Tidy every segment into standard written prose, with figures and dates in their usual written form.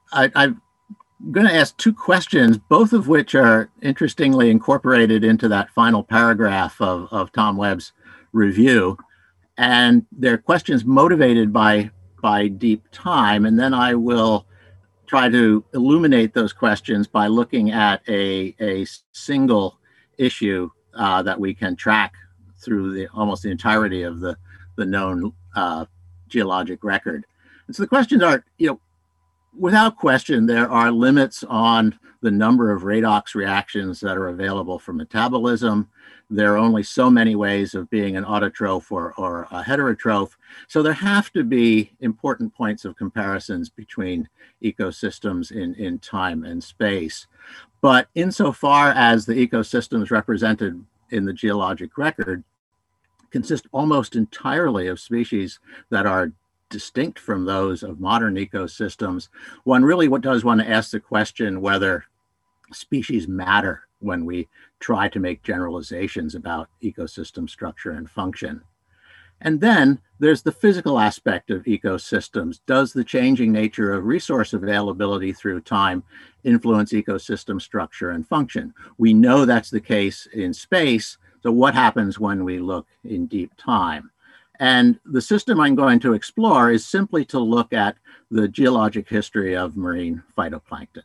I'm going to ask two questions, both of which are interestingly incorporated into that final paragraph of Tom Webb's review. And they're questions motivated by deep time. And then I will try to illuminate those questions by looking at a single issue that we can track through almost the entirety of the known geologic record. And so the questions are, without question, there are limits on the number of redox reactions that are available for metabolism. There are only so many ways of being an autotroph or a heterotroph. So there have to be important points of comparisons between ecosystems in time and space. But insofar as the ecosystems represented in the geologic record consist almost entirely of species that are distinct from those of modern ecosystems, one really does want to ask the question whether species matter when we try to make generalizations about ecosystem structure and function. And then there's the physical aspect of ecosystems. Does the changing nature of resource availability through time influence ecosystem structure and function? We know that's the case in space. So what happens when we look in deep time? And the system I'm going to explore is simply to look at the geologic history of marine phytoplankton.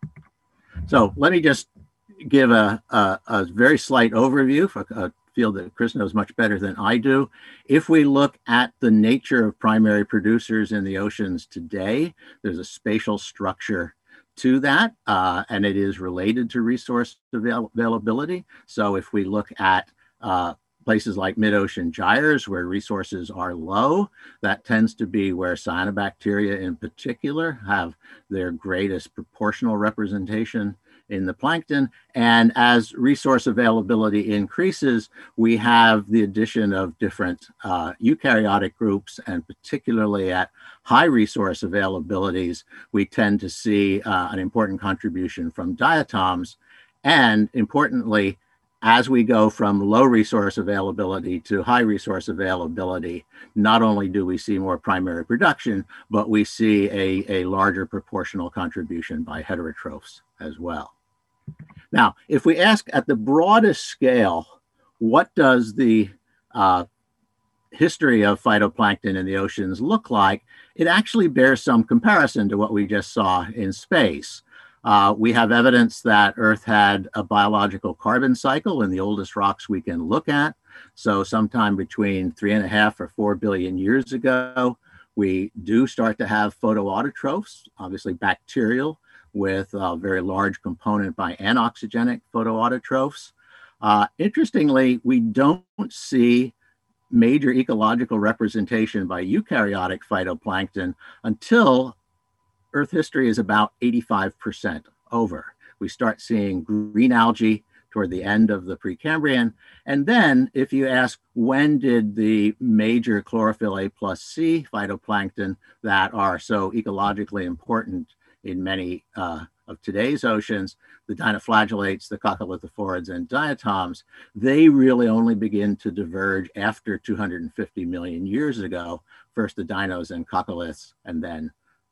So let me just give a very slight overview for a field that Chris knows much better than I do. If we look at the nature of primary producers in the oceans today, there's a spatial structure to that, and it is related to resource availability. So if we look at places like mid-ocean gyres where resources are low, that tends to be where cyanobacteria in particular have their greatest proportional representation in the plankton. And as resource availability increases, we have the addition of different eukaryotic groups, and particularly at high resource availabilities, we tend to see an important contribution from diatoms. And importantly, as we go from low resource availability to high resource availability, not only do we see more primary production, but we see a larger proportional contribution by heterotrophs as well. Now, if we ask at the broadest scale, what does the history of phytoplankton in the oceans look like? It actually bears some comparison to what we just saw in space. We have evidence that Earth had a biological carbon cycle in the oldest rocks we can look at. So sometime between 3.5 or 4 billion years ago, we do start to have photoautotrophs, obviously bacterial, with a very large component by anoxygenic photoautotrophs. Interestingly, we don't see major ecological representation by eukaryotic phytoplankton until Earth history is about 85% over. We start seeing green algae toward the end of the Precambrian. And then if you ask, when did the major chlorophyll A plus C phytoplankton that are so ecologically important in many of today's oceans, the dinoflagellates, the coccolithophorids, and diatoms, they really only begin to diverge after 250 million years ago, first the dinos and coccoliths, and then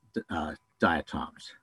diatoms.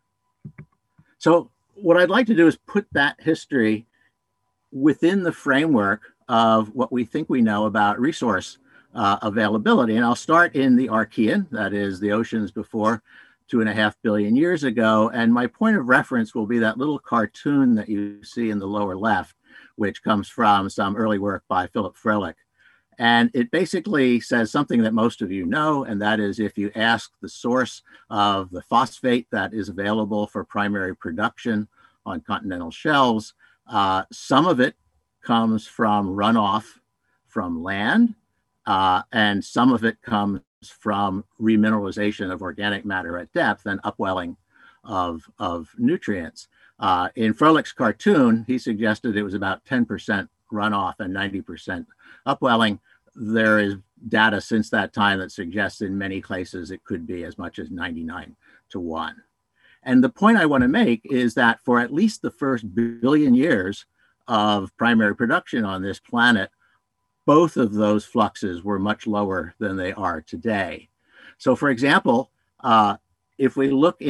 So what I'd like to do is put that history within the framework of what we think we know about resource availability. And I'll start in the Archean, that is the oceans before 2.5 billion years ago. And my point of reference will be that little cartoon that you see in the lower left, which comes from some early work by Philip Froelich. And it basically says something that most of you know, and that is if you ask the source of the phosphate that is available for primary production on continental shelves, some of it comes from runoff from land, and some of it comes from remineralization of organic matter at depth and upwelling of nutrients. In Froelich's cartoon, he suggested it was about 10% runoff and 90% upwelling. There is data since that time that suggests in many places it could be as much as 99-1. And the point I want to make is that for at least the first billion years of primary production on this planet, both of those fluxes were much lower than they are today. So for example, if we look in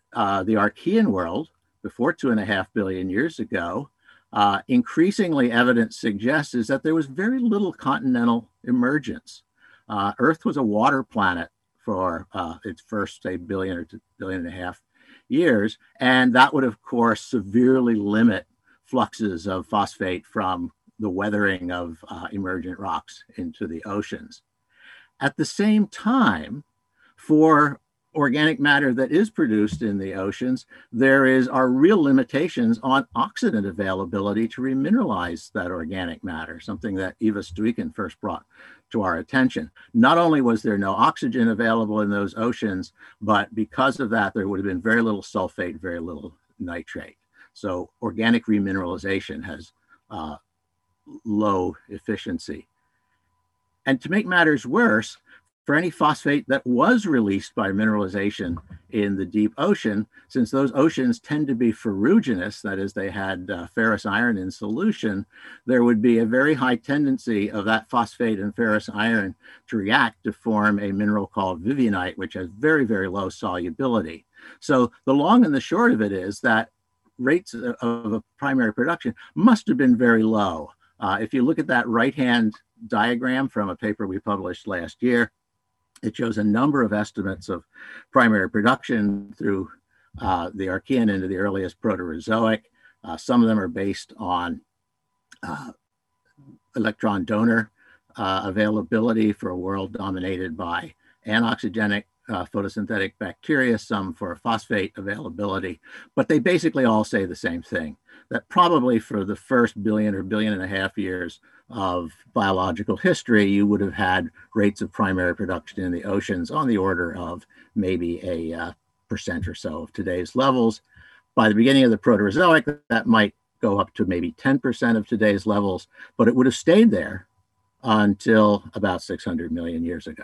the Archean world, before 2.5 billion years ago, increasingly evidence suggests is that there was very little continental emergence. Earth was a water planet for its first, say, billion or 2.5 billion years, and that would, of course, severely limit fluxes of phosphate from the weathering of emergent rocks into the oceans. At the same time, for organic matter that is produced in the oceans, there are real limitations on oxidant availability to remineralize that organic matter, something that Eva Stuyken first brought to our attention. Not only was there no oxygen available in those oceans, but because of that, there would have been very little sulfate, very little nitrate. So organic remineralization has low efficiency. And to make matters worse, for any phosphate that was released by mineralization in the deep ocean, since those oceans tend to be ferruginous, that is, they had ferrous iron in solution, there would be a very high tendency of that phosphate and ferrous iron to react to form a mineral called vivianite, which has very, very low solubility. So the long and the short of it is that rates of primary production must have been very low. If you look at that right-hand diagram from a paper we published last year, it shows a number of estimates of primary production through the Archean into the earliest Proterozoic. Some of them are based on electron donor availability for a world dominated by anoxygenic photosynthetic bacteria, some for phosphate availability, but they basically all say the same thing, that probably for the first billion or 1.5 billion years of biological history, you would have had rates of primary production in the oceans on the order of maybe a percent or so of today's levels. By the beginning of the Proterozoic, that might go up to maybe 10% of today's levels, but it would have stayed there until about 600 million years ago.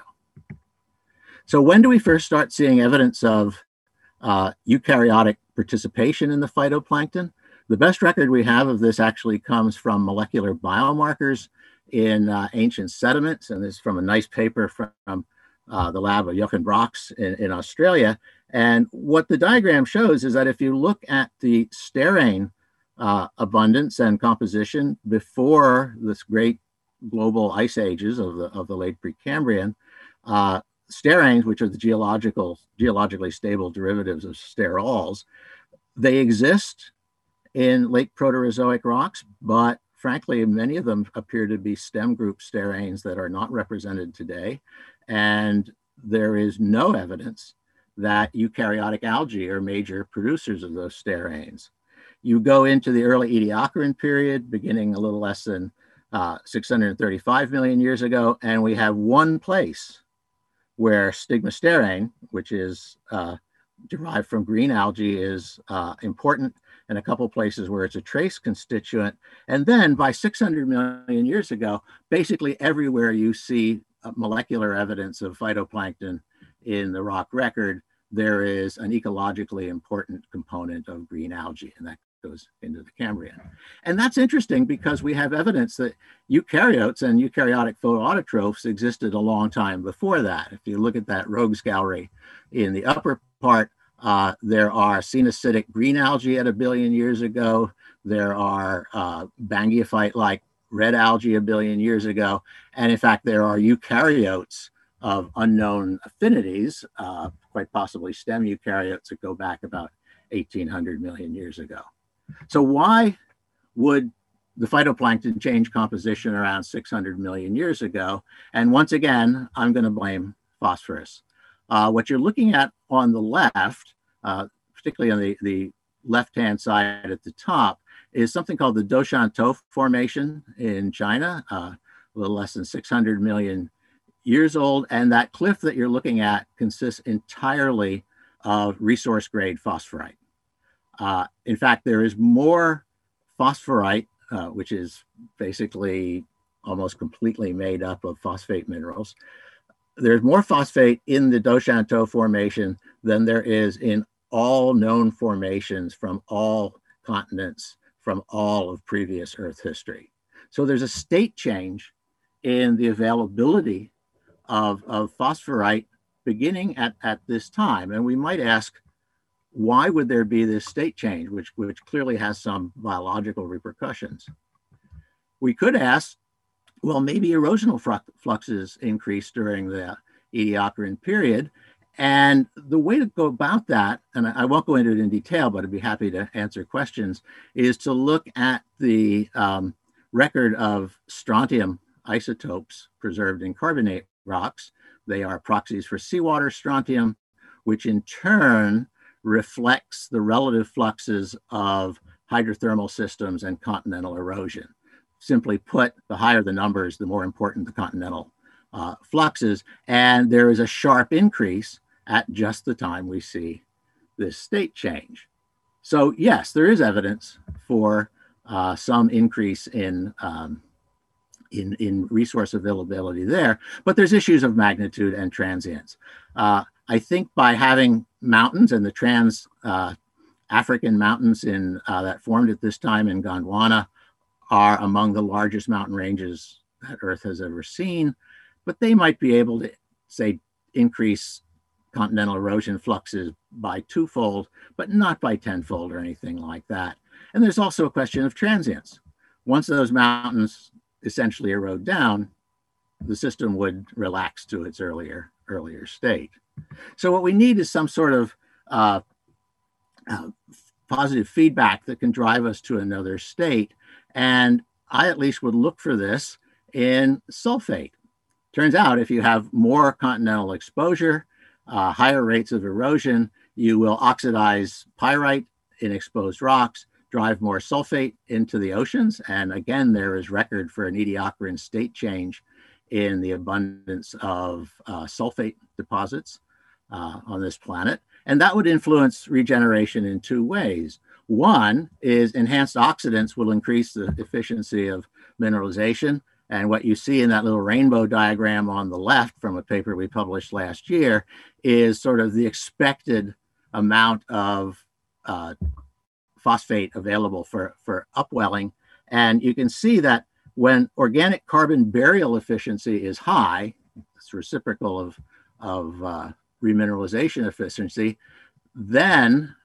So when do we first start seeing evidence of eukaryotic participation in the phytoplankton? The best record we have of this actually comes from molecular biomarkers in ancient sediments, and this is from a nice paper from the lab of Jochen Brox in Australia. And what the diagram shows is that if you look at the sterane abundance and composition before this great global ice ages of the late Precambrian, steranes, which are the geologically stable derivatives of sterols, they exist in late Proterozoic rocks, but frankly, many of them appear to be stem group steranes that are not represented today. And there is no evidence that eukaryotic algae are major producers of those steranes. You go into the early Ediacaran period, beginning a little less than 635 million years ago, and we have one place where stigmasterane, which is derived from green algae, is important, and a couple places where it's a trace constituent. And then by 600 million years ago, basically everywhere you see molecular evidence of phytoplankton in the rock record, there is an ecologically important component of green algae, and that goes into the Cambrian. And that's interesting because we have evidence that eukaryotes and eukaryotic photoautotrophs existed a long time before that. If you look at that Rogues Gallery in the upper part, there are cenocytic green algae at 1 billion years ago. There are Bangiophyte-like red algae 1 billion years ago. And in fact, there are eukaryotes of unknown affinities, quite possibly stem eukaryotes that go back about 1,800 million years ago. So why would the phytoplankton change composition around 600 million years ago? And once again, I'm going to blame phosphorus. What you're looking at on the left, particularly on the left-hand side at the top, is something called the Doshantou Formation in China, a little less than 600 million years old. And that cliff that you're looking at consists entirely of resource-grade phosphorite. In fact, there is more phosphorite, which is basically almost completely made up of phosphate minerals. There's more phosphate in the Doshantou Formation than there is in all known formations from all continents from all of previous Earth history. So there's a state change in the availability of phosphorite beginning at this time. And we might ask, why would there be this state change, which clearly has some biological repercussions? We could ask, well, maybe erosional fluxes increased during the Ediacaran period. And the way to go about that, and I won't go into it in detail, but I'd be happy to answer questions, is to look at the record of strontium isotopes preserved in carbonate rocks. They are proxies for seawater strontium, which in turn reflects the relative fluxes of hydrothermal systems and continental erosion. Simply put, the higher the numbers, the more important the continental fluxes. And there is a sharp increase at just the time we see this state change. So yes, there is evidence for some increase in resource availability there, but there's issues of magnitude and transience. I think by having mountains and the trans-African mountains that formed at this time in Gondwana are among the largest mountain ranges that Earth has ever seen, but they might be able to, say, increase continental erosion fluxes by twofold, but not by tenfold or anything like that. And there's also a question of transience. Once those mountains essentially erode down, the system would relax to its earlier state. So what we need is some sort of positive feedback that can drive us to another state. And I at least would look for this in sulfate. Turns out if you have more continental exposure, higher rates of erosion, you will oxidize pyrite in exposed rocks, drive more sulfate into the oceans. And again, there is record for an Ediacaran state change in the abundance of sulfate deposits on this planet. And that would influence regeneration in two ways. One is enhanced oxidants will increase the efficiency of mineralization. And what you see in that little rainbow diagram on the left from a paper we published last year is sort of the expected amount of phosphate available for upwelling. And you can see that when organic carbon burial efficiency is high, it's reciprocal of remineralization efficiency, then,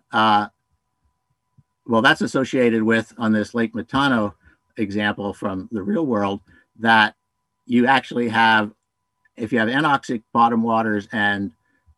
well, that's associated with, on this Lake Metano example from the real world, that you actually have, if you have anoxic bottom waters and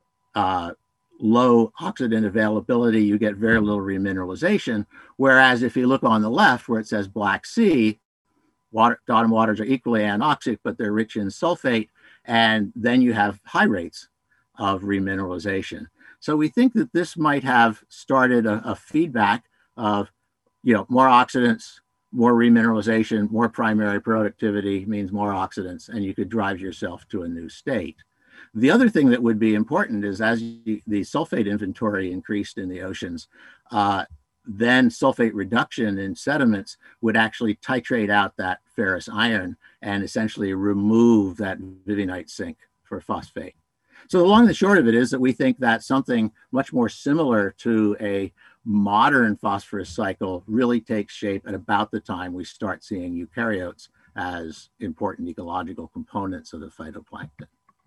low oxidant availability, you get very little remineralization. Whereas if you look on the left where it says Black Sea, bottom waters are equally anoxic, but they're rich in sulfate, and then you have high rates of remineralization. So we think that this might have started a feedback of, more oxidants, more remineralization, more primary productivity means more oxidants, and you could drive yourself to a new state. The other thing that would be important is as the sulfate inventory increased in the oceans, then sulfate reduction in sediments would actually titrate out that ferrous iron and essentially remove that vivinite sink for phosphate. So the long and the short of it is that we think that something much more similar to a modern phosphorus cycle really takes shape at about the time we start seeing eukaryotes as important ecological components of the phytoplankton.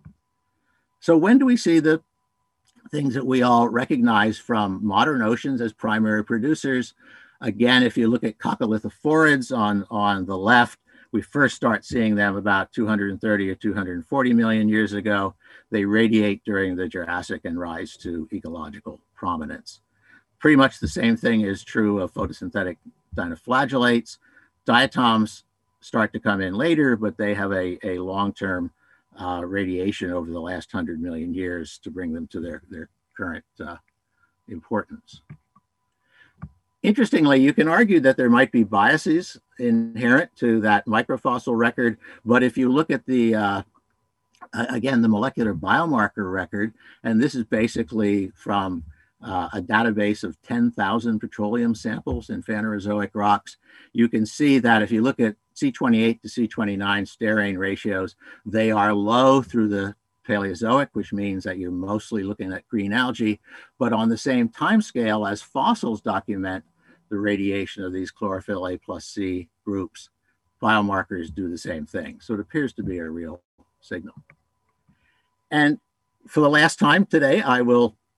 So when do we see the things that we all recognize from modern oceans as primary producers? Again, if you look at coccolithophorids on the left, we first start seeing them about 230 or 240 million years ago. They radiate during the Jurassic and rise to ecological prominence. Pretty much the same thing is true of photosynthetic dinoflagellates. Diatoms start to come in later, but they have a long-term radiation over the last 100 million years to bring them to their current importance. Interestingly, you can argue that there might be biases inherent to that microfossil record, but if you look at the, again, the molecular biomarker record, and this is basically from a database of 10,000 petroleum samples in Phanerozoic rocks, you can see that if you look at C28 to C29 sterain ratios, they are low through the Paleozoic, which means that you're mostly looking at green algae, but on the same time scale as fossils document the radiation of these chlorophyll A plus C groups, biomarkers do the same thing. So it appears to be a real signal. And for the last time today, I will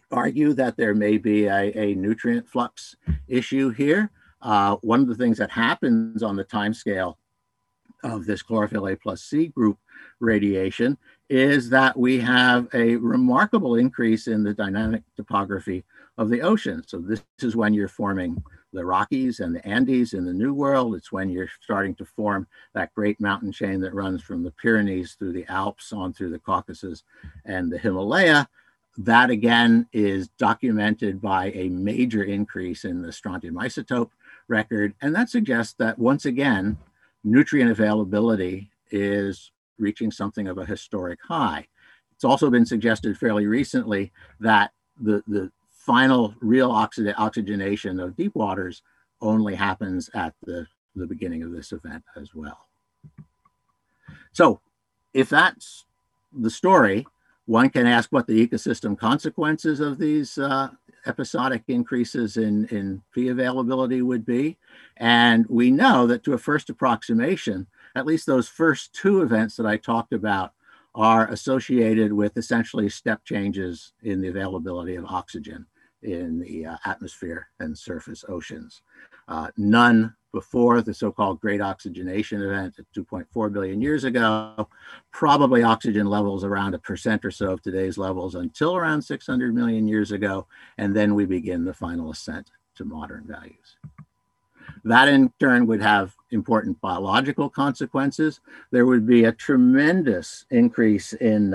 argue that there may be a nutrient flux issue here. One of the things that happens on the timescale of this chlorophyll A plus C group radiation is that we have a remarkable increase in the dynamic topography of the ocean. So this is when you're forming the Rockies and the Andes in the New World. It's when you're starting to form that great mountain chain that runs from the Pyrenees through the Alps on through the Caucasus and the Himalaya. That again is documented by a major increase in the strontium isotope record. And that suggests that once again, nutrient availability is reaching something of a historic high. It's also been suggested fairly recently that the final real oxygenation of deep waters only happens at the beginning of this event as well. So if that's the story, one can ask what the ecosystem consequences of these episodic increases in Phe availability would be. And we know that to a first approximation, at least those first two events that I talked about are associated with essentially step changes in the availability of oxygen in the atmosphere and surface oceans. None before the so-called Great Oxygenation event at 2.4 billion years ago, probably oxygen levels around 1% or so of today's levels until around 600 million years ago, and then we begin the final ascent to modern values. That in turn would have important biological consequences. There would be a tremendous increase in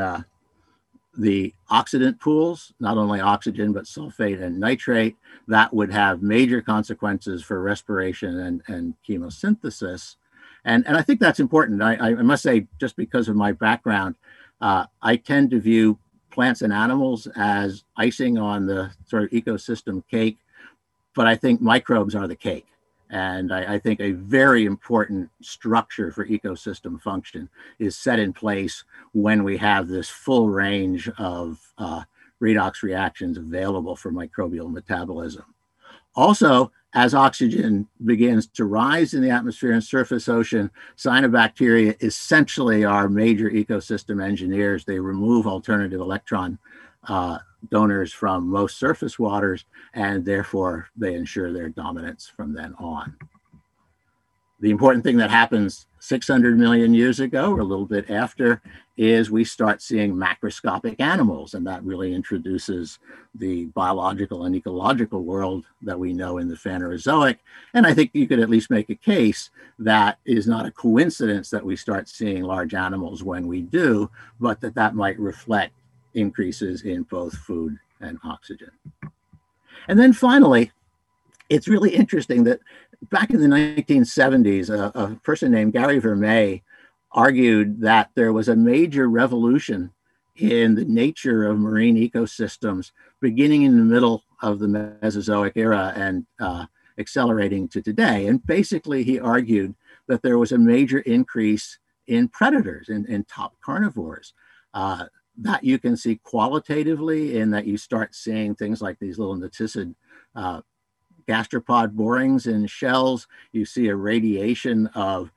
the oxidant pools, not only oxygen, but sulfate and nitrate. That would have major consequences for respiration and chemosynthesis. And I think that's important. I must say, just because of my background, I tend to view plants and animals as icing on the sort of ecosystem cake, but I think microbes are the cake. And I think a very important structure for ecosystem function is set in place when we have this full range of redox reactions available for microbial metabolism. Also, as oxygen begins to rise in the atmosphere and surface ocean, cyanobacteria essentially are major ecosystem engineers. They remove alternative electron donors from most surface waters, and therefore they ensure their dominance from then on. The important thing that happens 600 million years ago, or a little bit after, is we start seeing macroscopic animals, and that really introduces the biological and ecological world that we know in the Phanerozoic. And I think you could at least make a case that it is not a coincidence that we start seeing large animals when we do, but that might reflect increases in both food and oxygen. And then finally, it's really interesting that back in the 1970s, a person named Gary Vermeer argued that there was a major revolution in the nature of marine ecosystems beginning in the middle of the Mesozoic era and accelerating to today. And basically, he argued that there was a major increase in predators, in top carnivores. That you can see qualitatively in that you start seeing things like these little noticid gastropod borings in shells. You see a radiation of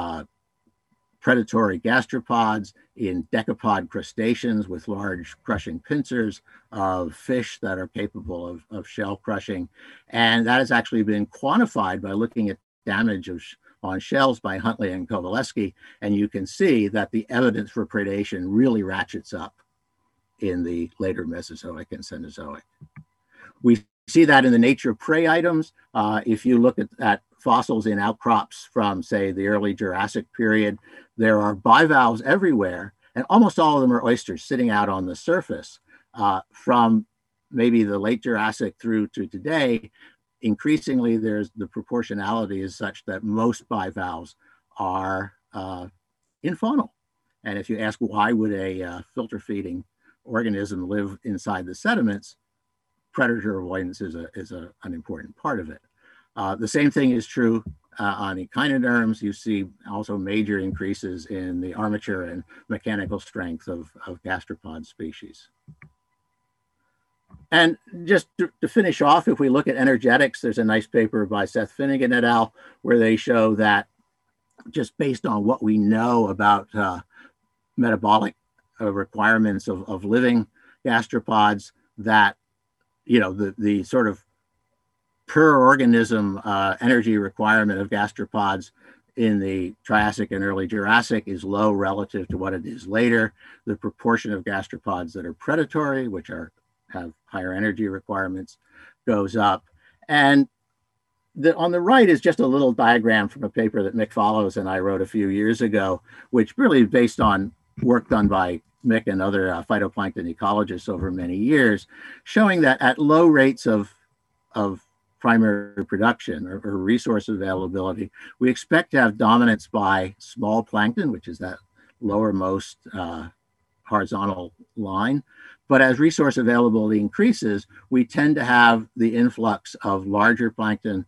predatory gastropods in decapod crustaceans with large crushing pincers, of fish that are capable of shell crushing. And that has actually been quantified by looking at damage on shells by Huntley and Kowaleski, and you can see that the evidence for predation really ratchets up in the later Mesozoic and Cenozoic. We see that in the nature of prey items. If you look at fossils in outcrops from, say, the early Jurassic period, there are bivalves everywhere, and almost all of them are oysters sitting out on the surface. From maybe the late Jurassic through to today, increasingly, the proportionality is such that most bivalves are infaunal. And if you ask why would a filter feeding organism live inside the sediments, predator avoidance is an important part of it. The same thing is true on echinoderms. You see also major increases in the armature and mechanical strength of gastropod species. And just to finish off, if we look at energetics, there's a nice paper by Seth Finnegan et al., where they show that just based on what we know about metabolic requirements of living gastropods, that the sort of per organism energy requirement of gastropods in the Triassic and early Jurassic is low relative to what it is later. The proportion of gastropods that are predatory, which have higher energy requirements, goes up. And on the right is just a little diagram from a paper that Mick Follows and I wrote a few years ago, which really based on work done by Mick and other phytoplankton ecologists over many years, showing that at low rates of primary production or resource availability, we expect to have dominance by small plankton, which is that lowermost horizontal line. But as resource availability increases, we tend to have the influx of larger plankton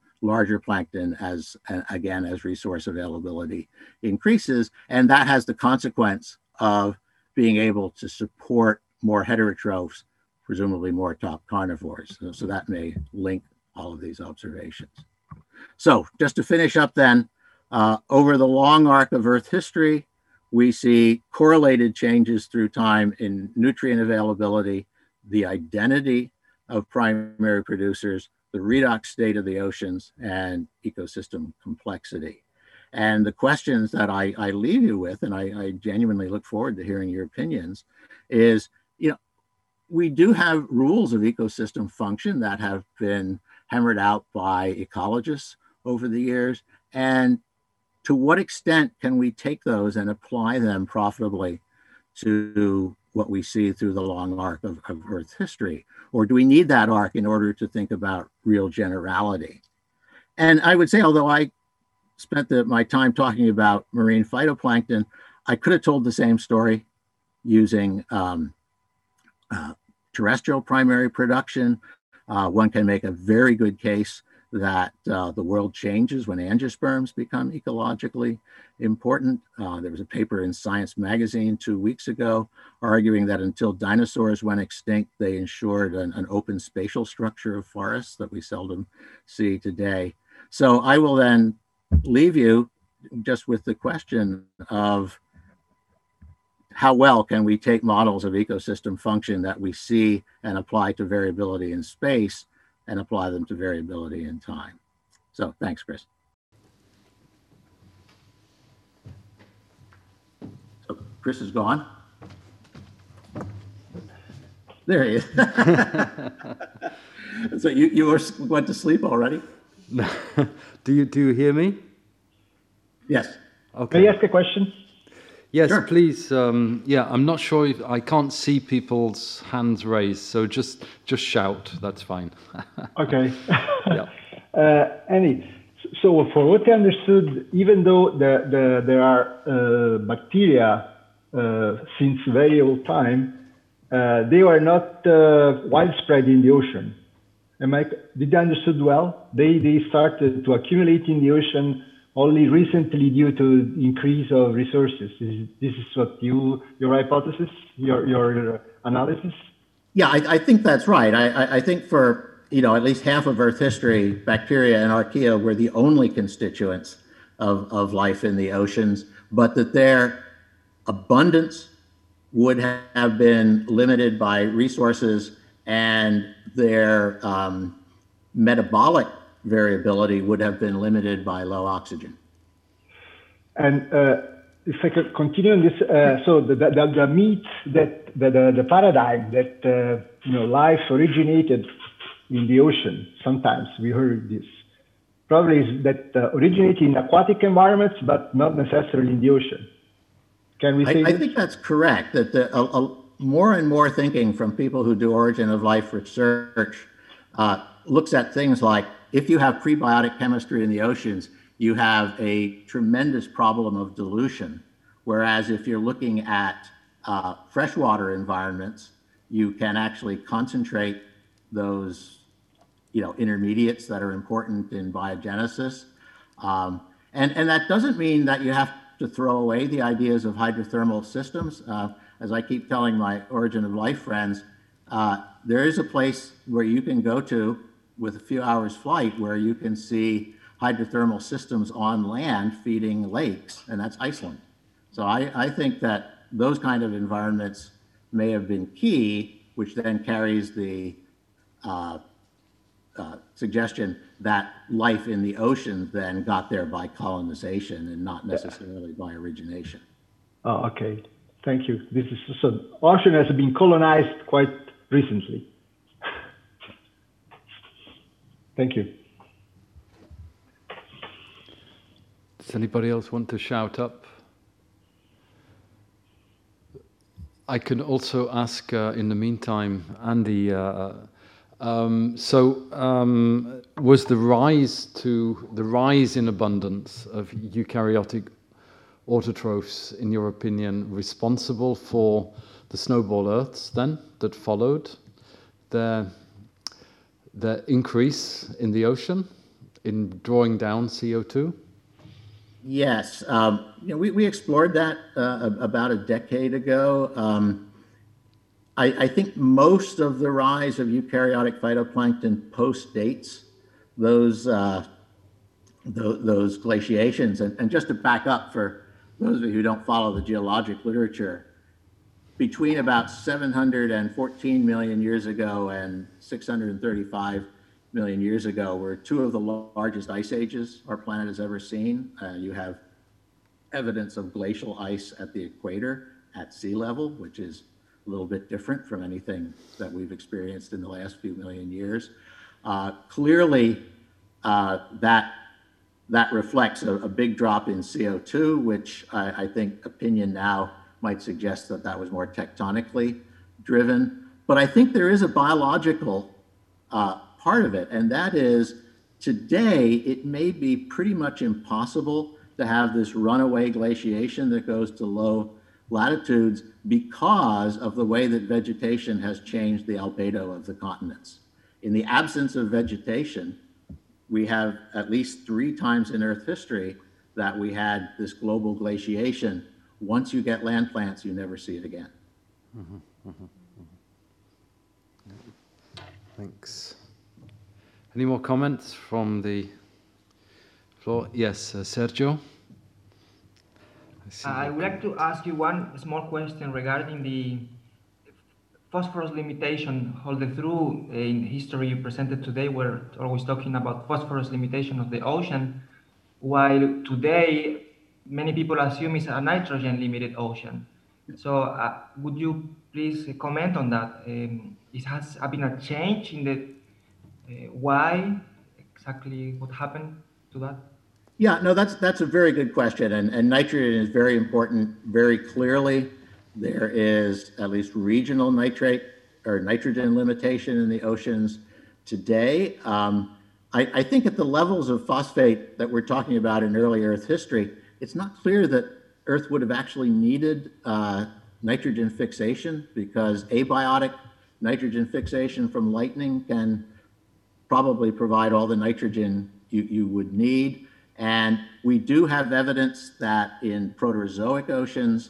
as again, as resource availability increases. And that has the consequence of being able to support more heterotrophs, presumably more top carnivores. So that may link all of these observations. So just to finish up then, over the long arc of Earth history, we see correlated changes through time in nutrient availability, the identity of primary producers, the redox state of the oceans, and ecosystem complexity. And the questions that I leave you with, and I genuinely look forward to hearing your opinions, is, we do have rules of ecosystem function that have been hammered out by ecologists over the years. And to what extent can we take those and apply them profitably to what we see through the long arc of Earth history? Or do we need that arc in order to think about real generality? And I would say, although I spent my time talking about marine phytoplankton, I could have told the same story using terrestrial primary production. One can make a very good case that the world changes when angiosperms become ecologically important. There was a paper in Science magazine 2 weeks ago arguing that until dinosaurs went extinct, they ensured an open spatial structure of forests that we seldom see today. So I will then leave you just with the question of how well can we take models of ecosystem function that we see and apply to variability in space and apply them to variability in time. So thanks, Chris. So Chris is gone. There he is. So you went to sleep already? Do you hear me? Yes. Okay. May I ask a question? Yes, sure. Please. Yeah, I'm not sure if I can't see people's hands raised, so just shout. That's fine. Okay. Yeah. Annie, so for what I understood, even though there are bacteria since very old time, they were not widespread in the ocean. Did I understood well? They started to accumulate in the ocean only recently due to increase of resources. This is what your hypothesis, your analysis? Yeah, I think that's right. I think for at least half of Earth history, bacteria and archaea were the only constituents of life in the oceans, but that their abundance would have been limited by resources, and their metabolic variability would have been limited by low oxygen. And if I could continue on this, so the myth that the paradigm that life originated in the ocean, sometimes we heard this, probably is that originated in aquatic environments, but not necessarily in the ocean. Can we say I think that's correct, that more and more thinking from people who do origin of life research looks at things like, if you have prebiotic chemistry in the oceans, you have a tremendous problem of dilution. Whereas if you're looking at freshwater environments, you can actually concentrate those intermediates that are important in biogenesis. And that doesn't mean that you have to throw away the ideas of hydrothermal systems. As I keep telling my origin of life friends, there is a place where you can go to with a few hours flight where you can see hydrothermal systems on land feeding lakes, and that's Iceland. So I think that those kind of environments may have been key, which then carries the suggestion that life in the ocean then got there by colonization and not necessarily by origination. Oh, okay. Thank you. This is so. Ocean has been colonized quite recently. Thank you. Does anybody else want to shout up? I can also ask in the meantime, Andy. Was the rise in abundance of eukaryotic autotrophs, in your opinion, responsible for the snowball Earths then that followed the increase in the ocean in drawing down CO2? Yes, we explored that about a decade ago. I think most of the rise of eukaryotic phytoplankton postdates those glaciations. And just to back up for those of you who don't follow the geologic literature, between about 714 million years ago and 635 million years ago were two of the largest ice ages our planet has ever seen. You have evidence of glacial ice at the equator at sea level, which is a little bit different from anything that we've experienced in the last few million years. Clearly, that reflects a big drop in CO2, which I think opinion now might suggest that was more tectonically driven. But I think there is a biological part of it, and that is today it may be pretty much impossible to have this runaway glaciation that goes to low latitudes because of the way that vegetation has changed the albedo of the continents. In the absence of vegetation, we have at least 3 times in Earth history that we had this global glaciation. Once you get land plants, you never see it again. Thanks. Any more comments from the floor? Yes, Sergio? I would like to ask you one small question regarding the phosphorus limitation. All the through in history you presented today, we're always talking about phosphorus limitation of the ocean, while today many people assume it's a nitrogen limited ocean. So would you please comment on that? It has been a change in the why exactly what happened to that? Yeah, no, that's a very good question, and nitrogen is very important. Very clearly, there is at least regional nitrate or nitrogen limitation in the oceans today. I think at the levels of phosphate that we're talking about in early Earth history, it's not clear that Earth would have actually needed nitrogen fixation, because abiotic nitrogen fixation from lightning can probably provide all the nitrogen you would need. And we do have evidence that in Proterozoic oceans,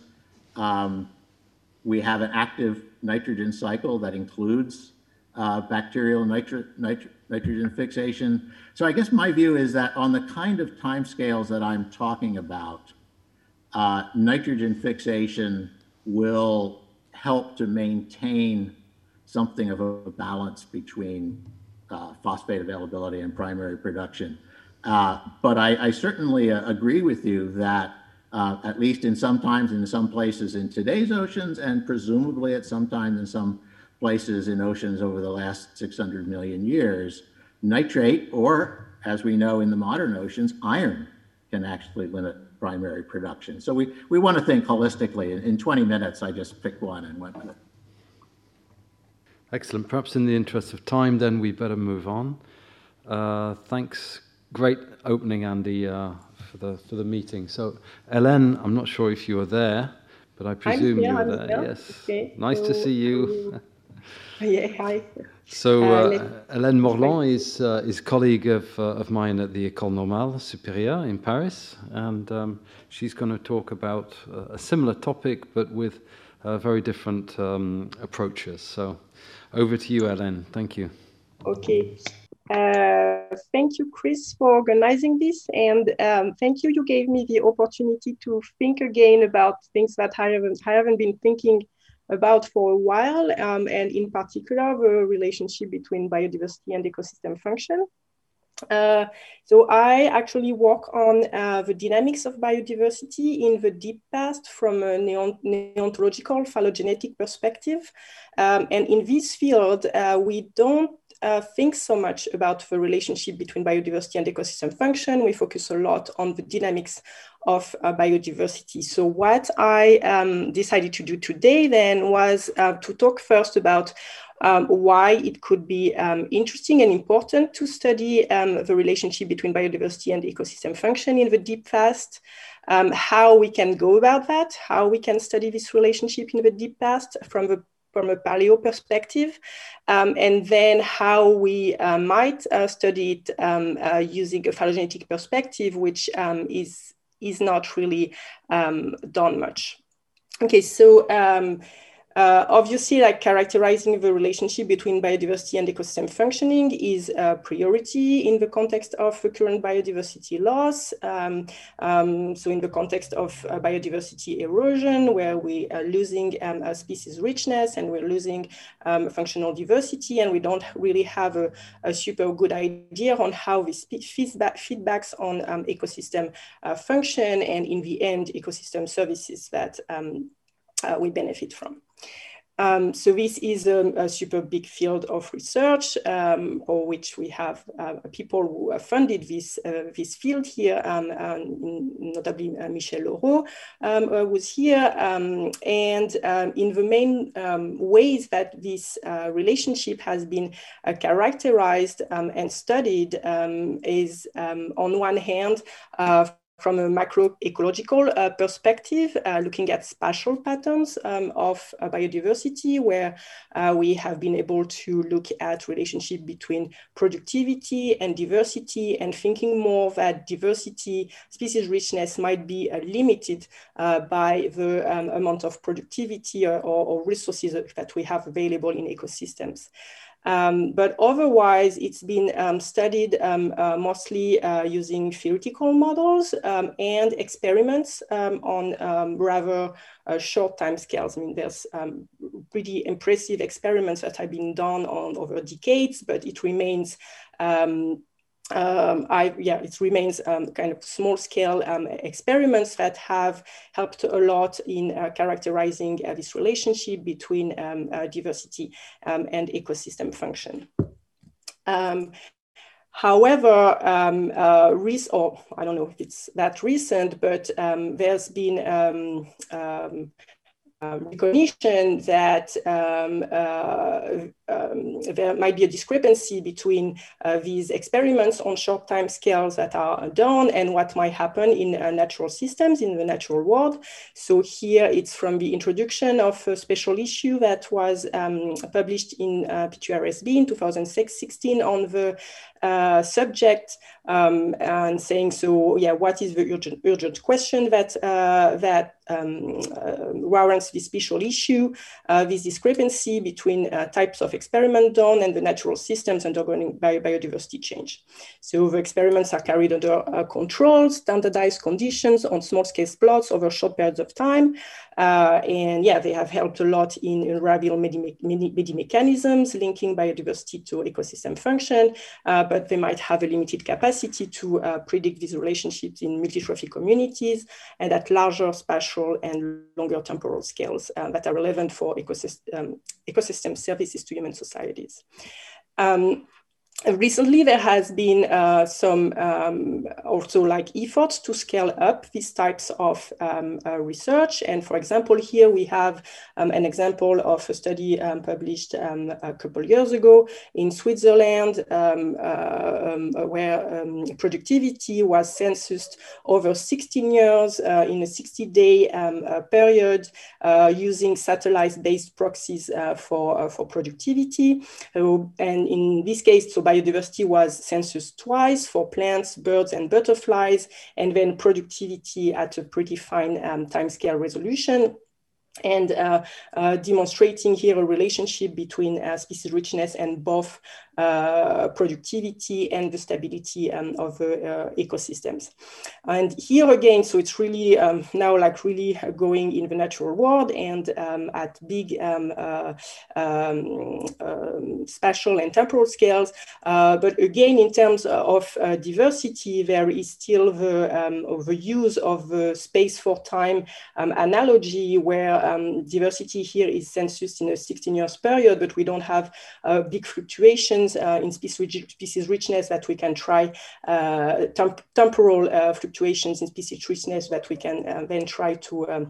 we have an active nitrogen cycle that includes bacterial nitrogen fixation. So I guess my view is that on the kind of timescales that I'm talking about, nitrogen fixation will help to maintain something of a balance between phosphate availability and primary production. But I certainly agree with you that at least in some places in today's oceans, and presumably at some times in some places in oceans over the last 600 million years, nitrate, or as we know in the modern oceans, iron can actually limit primary production. So we want to think holistically. In 20 minutes, I just picked one and went with it. Excellent. Perhaps in the interest of time, then we better move on. Thanks. Great opening, Andy, for the meeting. So, Hélène, I'm not sure if you were there, but I presume you were there. Yes. Okay. Nice to see you. Yeah, hi. So, Hélène Morland is colleague of mine at the École Normale Supérieure in Paris, and she's going to talk about a similar topic, but with very different approaches. So, over to you, Hélène. Thank you. Okay. Thank you, Chris, for organizing this, and thank you. You gave me the opportunity to think again about things that I haven't been thinking about for a while, and in particular, the relationship between biodiversity and ecosystem function. So I actually work on the dynamics of biodiversity in the deep past from a neontological phylogenetic perspective. And in this field, we don't think so much about the relationship between biodiversity and ecosystem function. We focus a lot on the dynamics of biodiversity. So what I decided to do today then was to talk first about why it could be interesting and important to study the relationship between biodiversity and ecosystem function in the deep past, how we can go about that, how we can study this relationship in the deep past from a paleo perspective, and then how we might study it using a phylogenetic perspective, which is not really done much. Okay, so obviously, like characterizing the relationship between biodiversity and ecosystem functioning is a priority in the context of the current biodiversity loss. So in the context of biodiversity erosion, where we are losing species richness and we're losing functional diversity, and we don't really have a super good idea on how this feedbacks on ecosystem function and in the end, ecosystem services that we benefit from. So this is a super big field of research, for which we have people who have funded this field here, notably Michel Laureau was here. And in the main ways that this relationship has been characterized and studied is on one hand, from a macroecological perspective, looking at spatial patterns of biodiversity, where we have been able to look at relationship between productivity and diversity, and thinking more that diversity, species richness might be limited by the amount of productivity or resources that we have available in ecosystems. But otherwise, it's been studied mostly using theoretical models and experiments on rather short time scales. I mean, there's pretty impressive experiments that have been done on over decades, but it remains it remains kind of small-scale experiments that have helped a lot in characterizing this relationship between diversity and ecosystem function. However, or I don't know if it's that recent, but there's been recognition that there might be a discrepancy between these experiments on short time scales that are done and what might happen in natural systems in the natural world. So here it's from the introduction of a special issue that was published in P2RSB in 2016 on the subject, and saying, so yeah, what is the urgent question that warrants this special issue, this discrepancy between types of experiment done and the natural systems undergoing biodiversity change. So the experiments are carried under controlled, standardized conditions on small-scale plots over short periods of time. And yeah, they have helped a lot in unravel many mechanisms linking biodiversity to ecosystem function, but they might have a limited capacity to predict these relationships in multi-trophic communities and at larger spatial and longer temporal scales that are relevant for ecosystem services to human societies. Recently, there has been some also like efforts to scale up these types of research. And for example, here we have an example of a study published a couple of years ago in Switzerland, where productivity was censused over 16 years in a 60-day period using satellite-based proxies for productivity. And in this case, so biodiversity was censused twice for plants, birds, and butterflies, and then productivity at a pretty fine timescale resolution. And demonstrating here a relationship between species richness and both productivity and the stability of ecosystems. And here again, so it's really now like really going in the natural world and at big spatial and temporal scales. But again, in terms of diversity, there is still the use of the space for time analogy, where diversity here is censused in a 16 years period, but we don't have big fluctuations in species richness that we can try, temporal fluctuations in species richness that we can then try to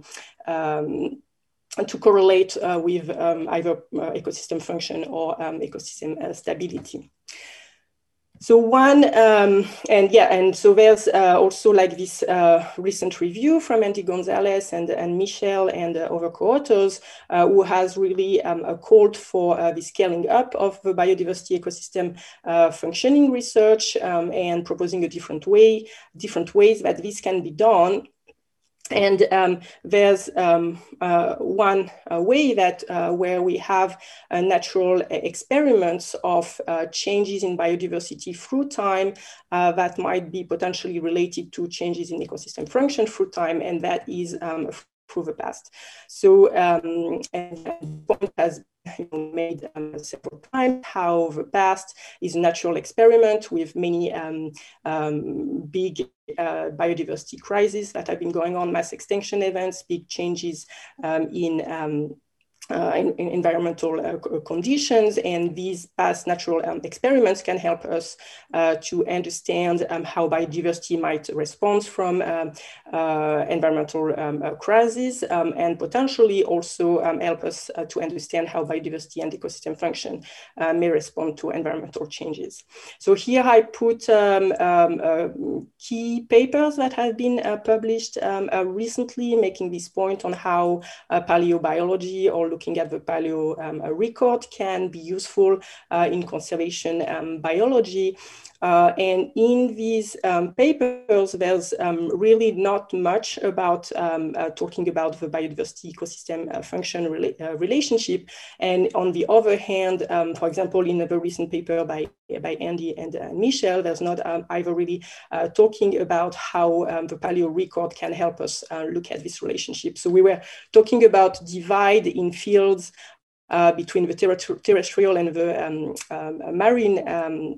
correlate with either ecosystem function or ecosystem stability. So and so there's also like this recent review from Andy Gonzalez and Michel and other co-authors who has really called for the scaling up of the biodiversity ecosystem functioning research and proposing a different ways that this can be done. And there's one way that where we have natural experiments of changes in biodiversity through time that might be potentially related to changes in ecosystem function through time, and that is through the past. So and the point has made several times how the past is a natural experiment with many big biodiversity crises that have been going on, mass extinction events, big changes in environmental conditions, and these past natural experiments can help us to understand how biodiversity might respond from environmental crises, and potentially also help us to understand how biodiversity and ecosystem function may respond to environmental changes. So here I put key papers that have been published recently, making this point on how paleobiology or looking at the paleo record can be useful in conservation biology. And in these papers, there's really not much about talking about the biodiversity ecosystem function relationship. And on the other hand, for example, in the recent paper by Andy and Michel, there's not either really talking about how the paleo record can help us look at this relationship. So we were talking about divide in fields between the terrestrial and the marine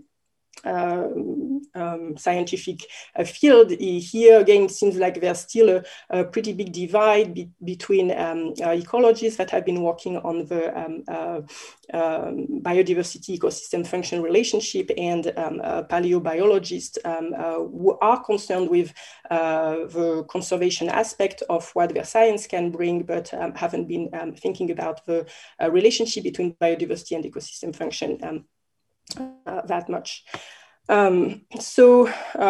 scientific field. Here again, it seems like there's still a pretty big divide between ecologists that have been working on the biodiversity ecosystem function relationship and paleobiologists who are concerned with the conservation aspect of what their science can bring, but haven't been thinking about the relationship between biodiversity and ecosystem function that much. There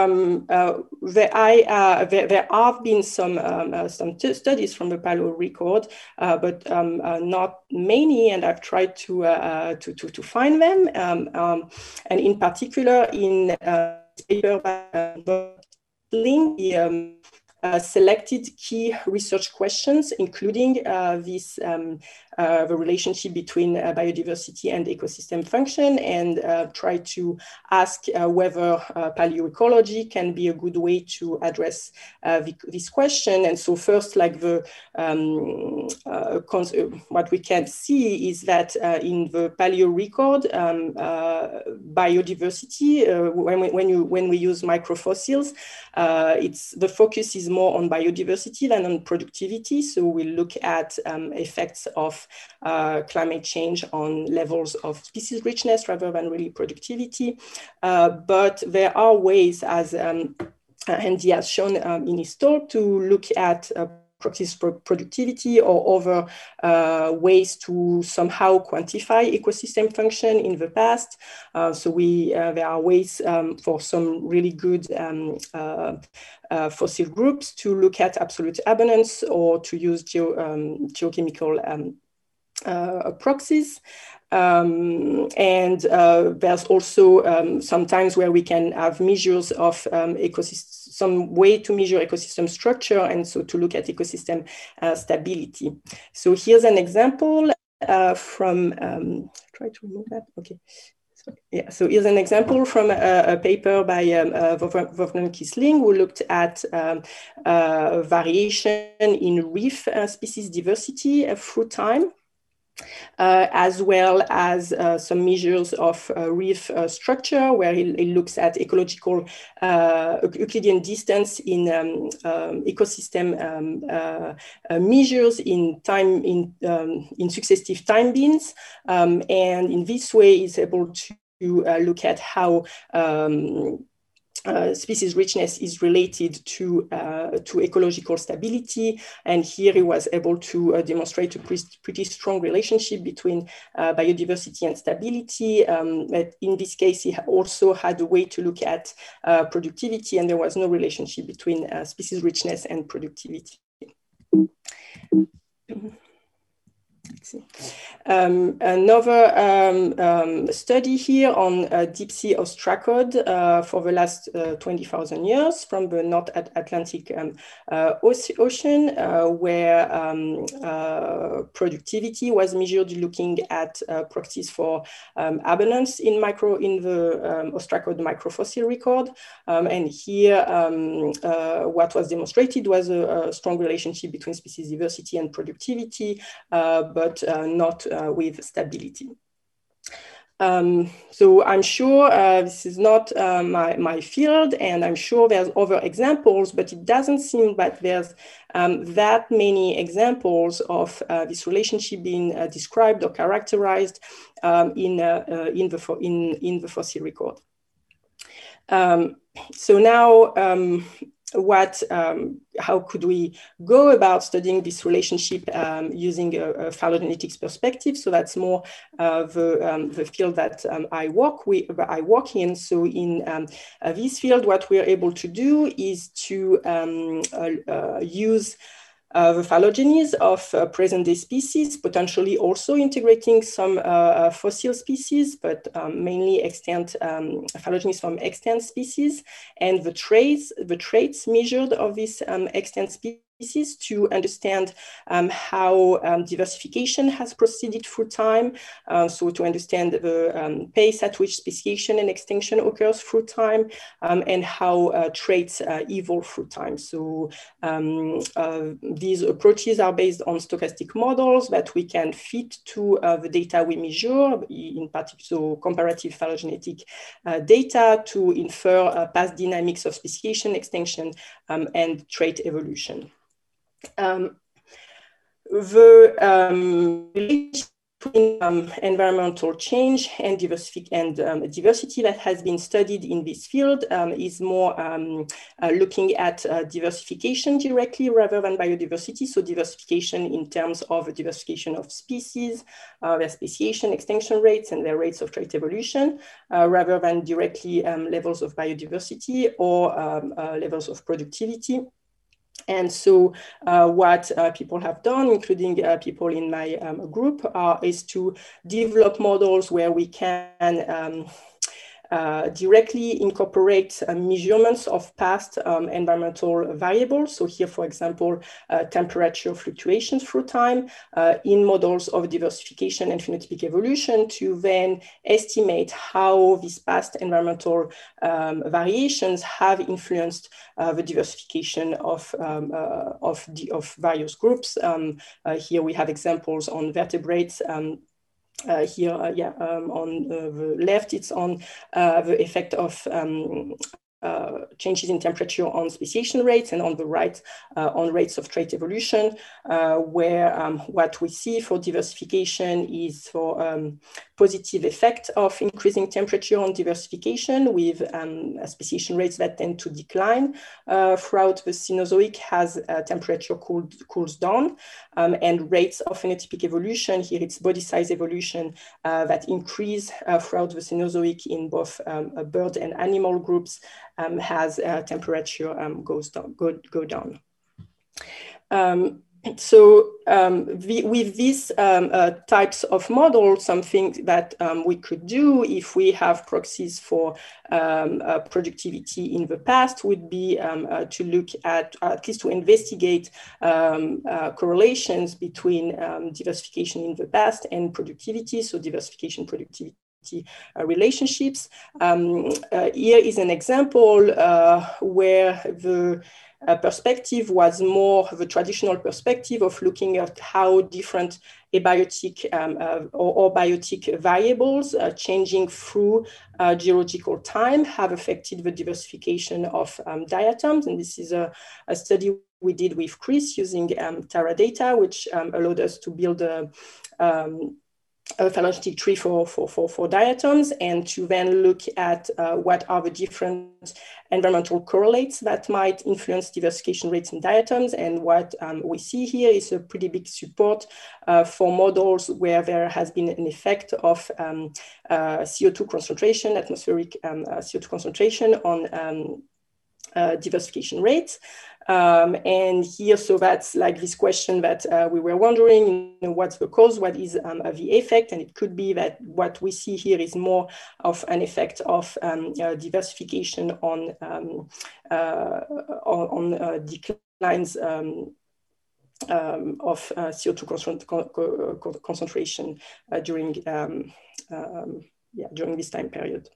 have been some studies from the paleo record, but not many, and I've tried to find them. And in particular, in paper by Link, selected key research questions, including this the relationship between biodiversity and ecosystem function, and try to ask whether paleoecology can be a good way to address this question. And so first, like the what we can see is that in the paleo record, biodiversity, when we use microfossils, the focus is more on biodiversity than on productivity. So we look at effects of climate change on levels of species richness rather than really productivity. But there are ways, as Andy has shown in his talk, to look at proxies for productivity or other ways to somehow quantify ecosystem function in the past. So there are ways for some really good fossil groups to look at absolute abundance or to use geochemical proxies. And there's also sometimes where we can have measures of some way to measure ecosystem structure, and so to look at ecosystem stability. So here's an example from, try to remove that, okay. Yeah, so here's an example from a paper by Wolfgang Kissling, who looked at variation in reef species diversity through time, as well as some measures of reef structure, where he looks at ecological Euclidean distance in ecosystem measures in time in successive time bins, and in this way is able to look at how species richness is related to ecological stability. And here he was able to demonstrate a pretty strong relationship between biodiversity and stability. But in this case, he also had a way to look at productivity, and there was no relationship between species richness and productivity. Let's see. Another study here on deep sea ostracod for the last 20,000 years from the North Atlantic Ocean, where productivity was measured looking at proxies for abundance in the ostracod microfossil record. And here, what was demonstrated was a strong relationship between species diversity and productivity, but not with stability. So I'm sure this is not my field, and I'm sure there's other examples, but it doesn't seem that there's that many examples of this relationship being described or characterized in the fossil record. So now, how could we go about studying this relationship using a phylogenetics perspective? So that's more the field that I work in. So in this field, what we're able to do is to use the phylogenies of present-day species, potentially also integrating some fossil species, but mainly extant phylogenies from extant species, and the traits measured of these extant species to understand how diversification has proceeded through time. So to understand the pace at which speciation and extinction occurs through time, and how traits evolve through time. So these approaches are based on stochastic models that we can fit to the data we measure, in particular, so comparative phylogenetic data to infer past dynamics of speciation, extinction, and trait evolution. The relationship between environmental change and diversity that has been studied in this field is more looking at diversification directly rather than biodiversity. So diversification in terms of diversification of species, their speciation, extinction rates, and their rates of trait evolution, rather than directly levels of biodiversity or levels of productivity. And so what people have done, including people in my group, is to develop models where we can directly incorporate measurements of past environmental variables. So here, for example, temperature fluctuations through time in models of diversification and phenotypic evolution to then estimate how these past environmental variations have influenced the diversification of various groups. Here we have examples on vertebrates. On the left, it's on the effect of changes in temperature on speciation rates, and on the right, on rates of trait evolution, where what we see for diversification is for positive effect of increasing temperature on diversification with speciation rates that tend to decline throughout the Cenozoic as temperature cools down, and rates of phenotypic evolution, here it's body size evolution, that increase throughout the Cenozoic in both bird and animal groups as temperature go down. So with these types of models, something that we could do if we have proxies for productivity in the past would be to look at least to investigate correlations between diversification in the past and productivity. So diversification productivity relationships. Here is an example where the perspective was more the traditional perspective of looking at how different abiotic or biotic variables changing through geological time have affected the diversification of diatoms. And this is a study we did with Chris using Teradata, which allowed us to build a phylogenetic tree for diatoms, and to then look at what are the different environmental correlates that might influence diversification rates in diatoms. And what we see here is a pretty big support for models where there has been an effect of CO2 concentration, atmospheric CO2 concentration on diversification rates. And here, so that's like this question that we were wondering, what's the cause, what is the effect? And it could be that what we see here is more of an effect of diversification on declines of CO2 concentration during this time period.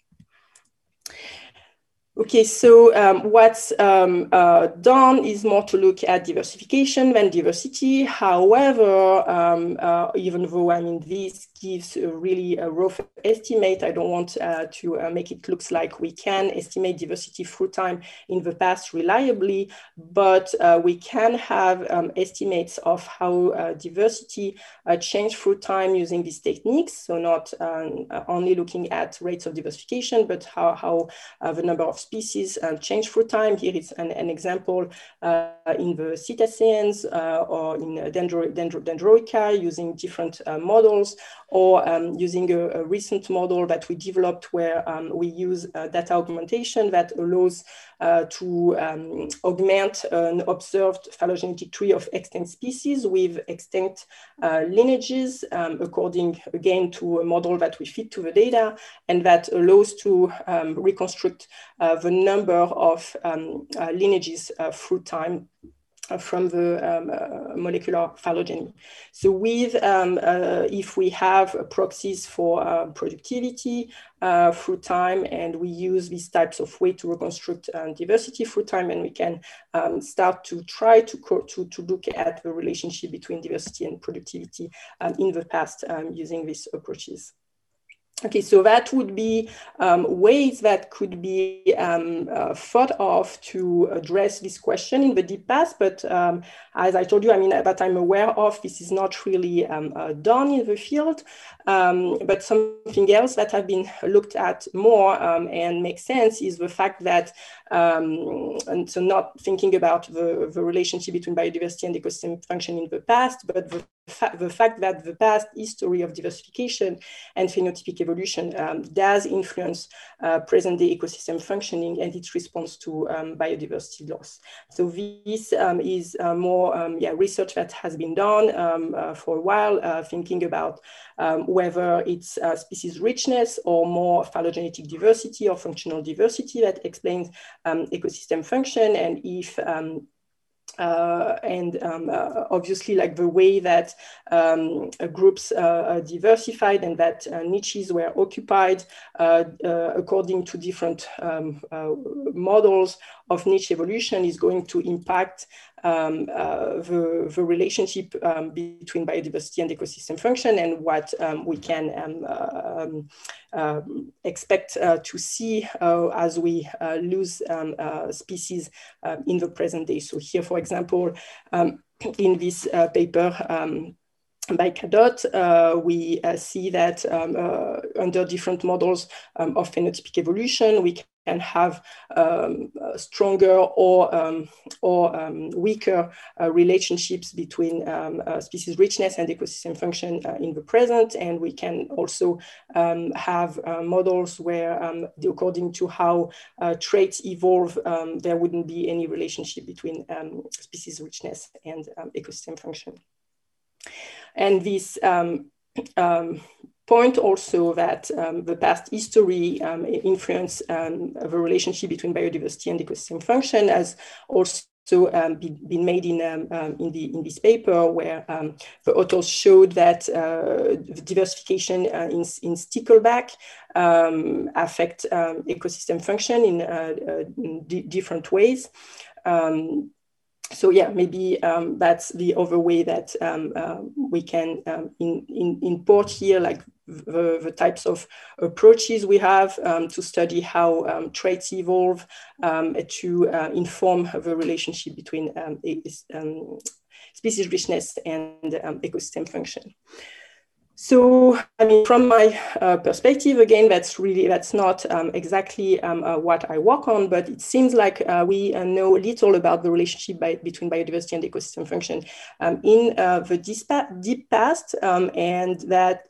Okay, so what's done is more to look at diversification than diversity. However, even though, I mean, this gives really a rough estimate, I don't want to make it look like we can estimate diversity through time in the past reliably, but we can have estimates of how diversity changed through time using these techniques. So not only looking at rates of diversification, but how the number of species change through time. Here is an example in the cetaceans or in Dendroica using different models, or using a recent model that we developed where we use data augmentation that allows to augment an observed phylogenetic tree of extinct species with extinct lineages, according again to a model that we feed to the data, and that allows to reconstruct the number of lineages through time from the molecular phylogeny. So with, if we have proxies for productivity through time, and we use these types of way to reconstruct diversity through time, and we can start to try to look at the relationship between diversity and productivity in the past using these approaches. Okay, so that would be ways that could be thought of to address this question in the deep past. But as I told you, I mean, that I'm aware of, this is not really done in the field. But something else that have been looked at more and makes sense is the fact that, and so not thinking about the relationship between biodiversity and ecosystem function in the past, but the fact that the past history of diversification and phenotypic evolution does influence present-day ecosystem functioning and its response to biodiversity loss. So this is more research that has been done for a while, thinking about whether it's species richness or more phylogenetic diversity or functional diversity that explains ecosystem function, and if obviously, like the way that groups diversified and that niches were occupied according to different models of niche evolution is going to impact the relationship between biodiversity and ecosystem function, and what we can expect to see as we lose species in the present day. So here, for example, in this paper, by Cadot, we see that under different models of phenotypic evolution, we can have stronger or weaker relationships between species richness and ecosystem function in the present. And we can also have models where, according to how traits evolve, there wouldn't be any relationship between species richness and ecosystem function. And this point also that the past history influence the relationship between biodiversity and ecosystem function, as also been made in this paper, where the authors showed that the diversification in stickleback affect ecosystem function in different ways. So yeah, maybe that's the other way that we can import here, like the types of approaches we have to study how traits evolve to inform the relationship between species richness and ecosystem function. So, I mean, from my perspective, again, that's not exactly what I work on, but it seems like we know little about the relationship between biodiversity and ecosystem function in the deep past, and that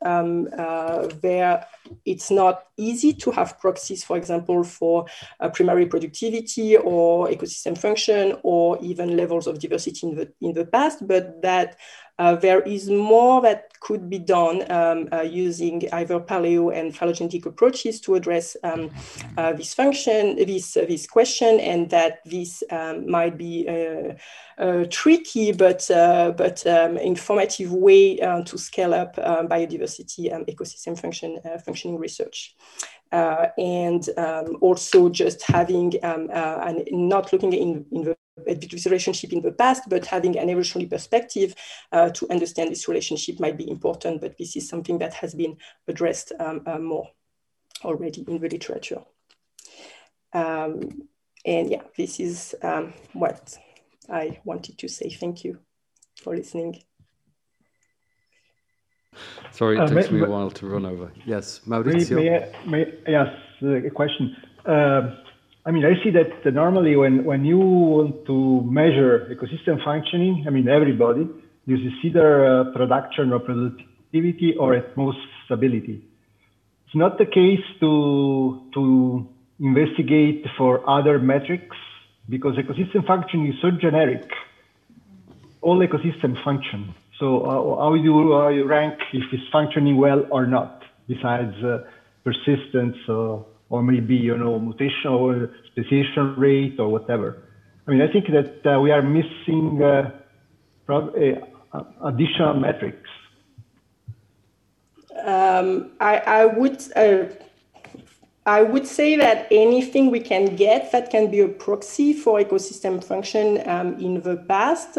it's not easy to have proxies, for example, for primary productivity or ecosystem function or even levels of diversity in the past, but that there is more that could be done using either paleo and phylogenetic approaches to address this question, and that this might be a tricky but informative way to scale up biodiversity and ecosystem functioning research. And also just having and not looking in this relationship in the past, but having an evolutionary perspective to understand this relationship might be important, but this is something that has been addressed more already in the literature. And yeah, this is what I wanted to say. Thank you for listening. Sorry, it takes me a while to run over. Yes, Maurizio? Yes, a question. I mean, I see that normally when you want to measure ecosystem functioning, I mean, everybody uses either production or productivity or at most stability. It's not the case to investigate for other metrics, because ecosystem functioning is so generic. All ecosystems function. So how do you rank if it's functioning well or not, besides persistence or maybe, you know, mutation or speciation rate or whatever? I mean, I think that we are missing additional metrics. I would say that anything we can get that can be a proxy for ecosystem function in the past,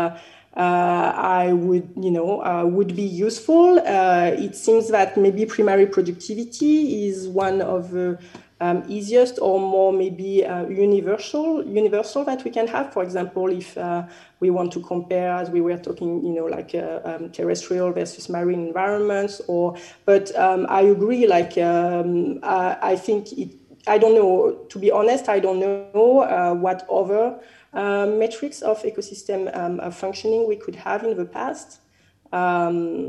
I would, would be useful. It seems that maybe primary productivity is one of the easiest or more maybe universal that we can have. For example, if we want to compare, as we were talking, like terrestrial versus marine environments, but I agree, like I think I don't know, to be honest, I don't know what other metrics of ecosystem functioning we could have in the past. I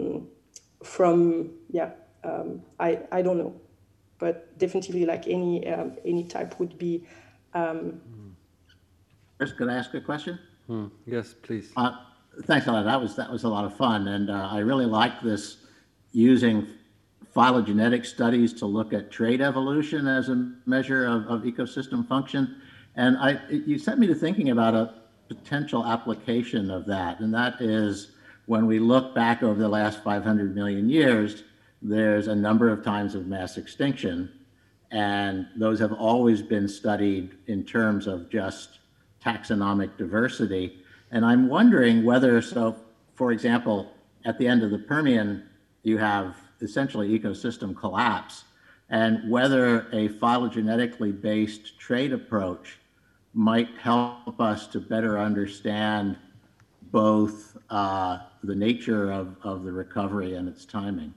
don't know, but definitely like any type would be. Chris, could I ask a question? Yes, please. Thanks a lot. That was a lot of fun, and I really like this using phylogenetic studies to look at trait evolution as a measure of ecosystem function. And you set me to thinking about a potential application of that, and that is when we look back over the last 500 million years, there's a number of times of mass extinction, and those have always been studied in terms of just taxonomic diversity. And I'm wondering whether, so for example, at the end of the Permian, you have essentially ecosystem collapse, and whether a phylogenetically based trait approach might help us to better understand both the nature of the recovery and its timing.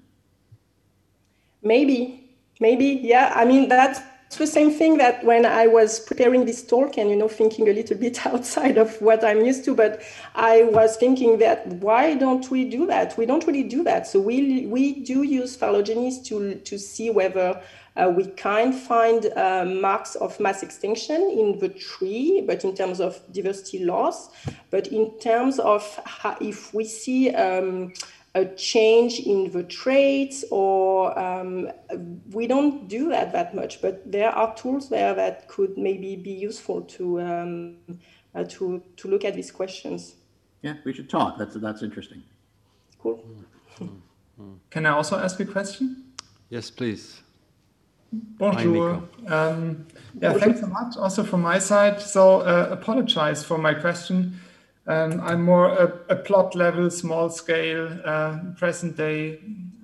Maybe, yeah. I mean, that's the same thing that when I was preparing this talk and, thinking a little bit outside of what I'm used to, but I was thinking that why don't we do that? We don't really do that. So we do use phylogenies to see whether we can find marks of mass extinction in the tree, but in terms of diversity loss, but in terms of if we see a change in the traits, or we don't do that much, but there are tools there that could maybe be useful to to look at these questions. Yeah, we should talk. That's interesting. Cool. Can I also ask a question? Yes, please. Bonjour. Yeah, thanks so much. Also from my side. So apologize for my question. I'm more a plot level, small scale, present day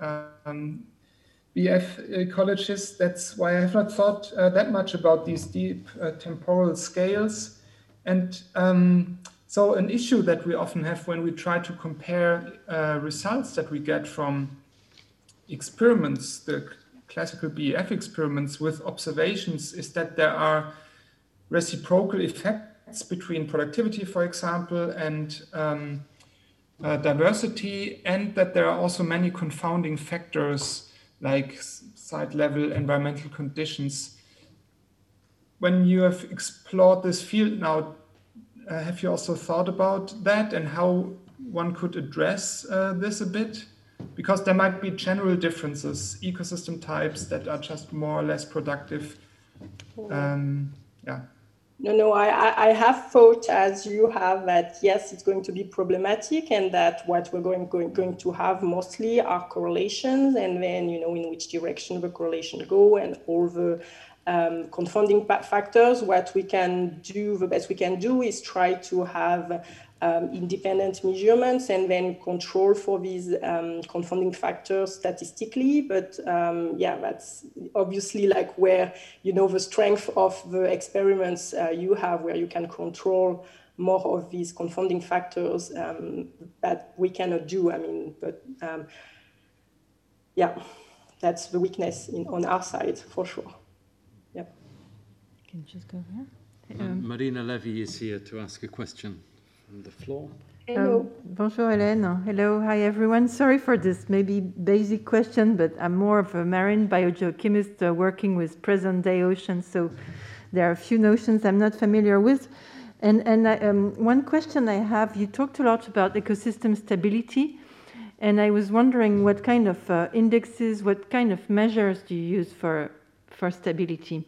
BF ecologist. That's why I have not thought that much about these deep temporal scales. And so an issue that we often have when we try to compare results that we get from experiments, the classical BEF experiments with observations, is that there are reciprocal effects between productivity, for example, and diversity, and that there are also many confounding factors like site level environmental conditions. When you have explored this field now, have you also thought about that and how one could address this a bit? Because there might be general differences, ecosystem types that are just more or less productive. Yeah. No, I have thought, as you have, that yes, it's going to be problematic, and that what we're going to have mostly are correlations, and then, you know, in which direction the correlation go, and all the confounding factors. What we can do, the best we can do, is try to have independent measurements and then control for these confounding factors statistically. But yeah, that's obviously like where, you know, the strength of the experiments you have, where you can control more of these confounding factors that we cannot do. I mean, but yeah, that's the weakness on our side for sure. Yeah. Can you just go here? Marina Levy is here to ask a question from the floor. Hello. Bonjour Hélène. Hello, hi everyone. Sorry for this maybe basic question, but I'm more of a marine biogeochemist working with present-day oceans, so there are a few notions I'm not familiar with. And one question I have, you talked a lot about ecosystem stability, and I was wondering what kind of indexes, what kind of measures do you use for stability?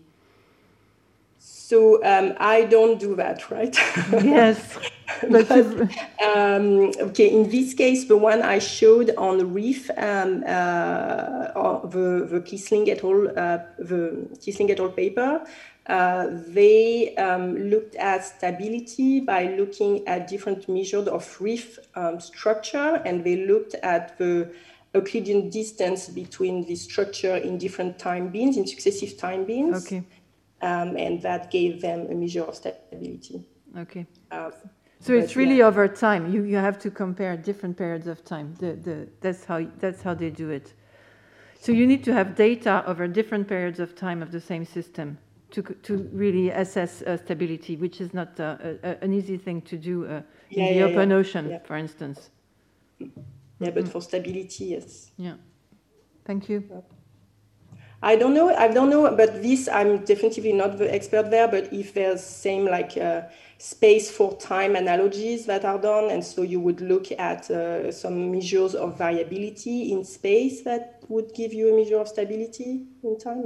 So I don't do that, right? Yes. But okay, in this case, the one I showed on the reef, the Kissling et al. Paper, they looked at stability by looking at different measures of reef structure, and they looked at the Euclidean distance between the structure in different time bins, in successive time bins. Okay. And that gave them a measure of stability. Okay. So it's really over time. You have to compare different periods of time. That's how they do it. So you need to have data over different periods of time of the same system to really assess stability, which is not an easy thing to do in the open ocean, for instance. Yeah, but for stability, yes. Yeah. Thank you. I don't know, but this, I'm definitely not the expert there, but if there's same like space for time analogies that are done, and so you would look at some measures of variability in space that would give you a measure of stability in time.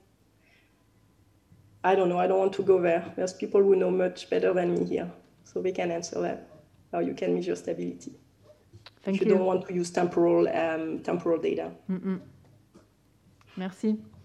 I don't know, I don't want to go there. There's people who know much better than me here, so they can answer that, how you can measure stability. Thank you. If you don't want to use temporal data. Merci.